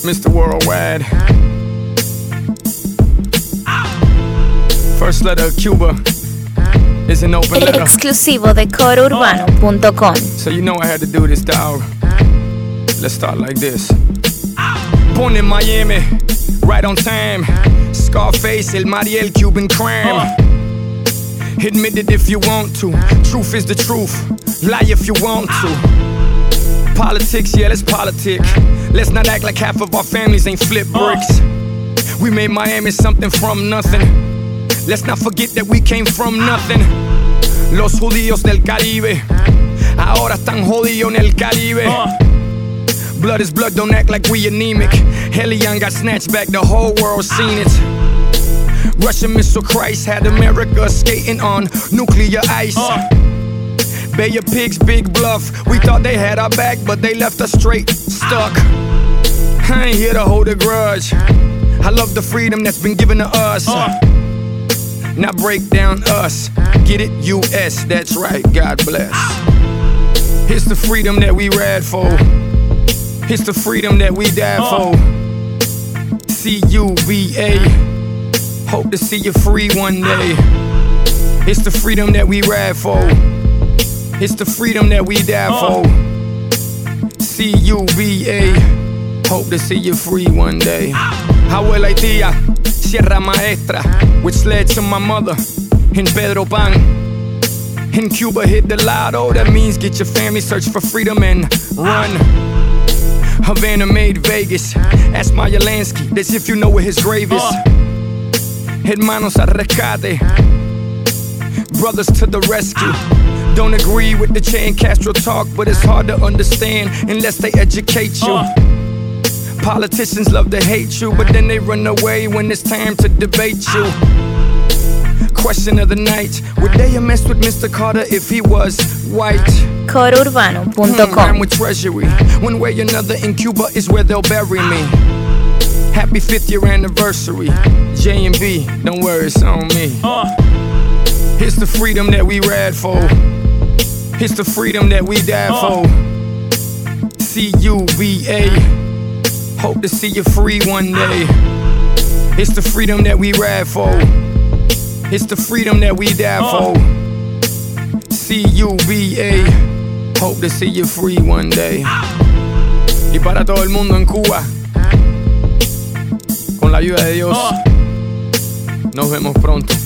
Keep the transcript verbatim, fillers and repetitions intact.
Mister Worldwide. First letter of Cuba is an open letter. Exclusivo de coro urbano punto com. So you know I had to do this, dog. Let's start like this. Born in Miami, right on time. Scarface, El Mariel, Cuban crime. Admit it if you want to. Truth is the truth. Lie if you want to. Politics, yeah, let's politic. Let's not act like half of our families ain't flip bricks. We made Miami something from nothing. Let's not forget that we came from nothing. Los judíos del Caribe ahora están jodidos en el Caribe. Blood is blood, don't act like we anemic. Helion got snatched back, the whole world seen it. Russian missile Christ had America skating on nuclear ice. Bay of Pigs, big bluff. We thought they had our back, but they left us straight stuck. I ain't here to hold a grudge. I love the freedom that's been given to us. Now break down us. Get it? U S, that's right, God bless. It's the freedom that we ride for. It's the freedom that we died for. C U B A. Hope to see you free one day. It's the freedom that we ride for. It's the freedom that we die for. C U B A. Hope to see you free one day. Abuela y tía, Sierra Maestra, which led to my mother in Pedro Pan. In Cuba, hit the lotto. That means get your family, search for freedom and run. Havana made Vegas. Ask Maya Lansky, that's if you know where his grave is. Hermanos al rescate. Brothers to the rescue. Don't agree with the Che and Castro talk, but it's hard to understand unless they educate you. Politicians love to hate you, but then they run away when it's time to debate you. Question of the night, would they have messed with Mister Carter if he was white? coro urbano punto com. I'm with Treasury. One way or another in Cuba is where they'll bury me. Happy fifth year anniversary. J and B, don't worry, it's on me. It's the freedom that we ride for. It's the freedom that we die for. C U B A. Hope to see you free one day. It's the freedom that we ride for. It's the freedom that we die for. C U B A. Hope to see you free one day. Y para todo el mundo en Cuba, con la ayuda de Dios, nos vemos pronto.